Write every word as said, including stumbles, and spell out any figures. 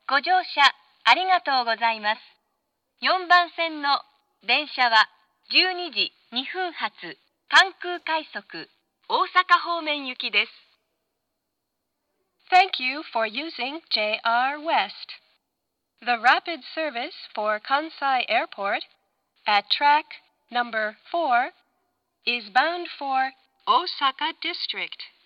ご乗車ありがとうございます。よんばん線の電車はじゅうにじにふん発関空快速大阪方面行きです。 Thank you for using J R West. The rapid service for Kansai Airport at track number four is bound for Osaka District.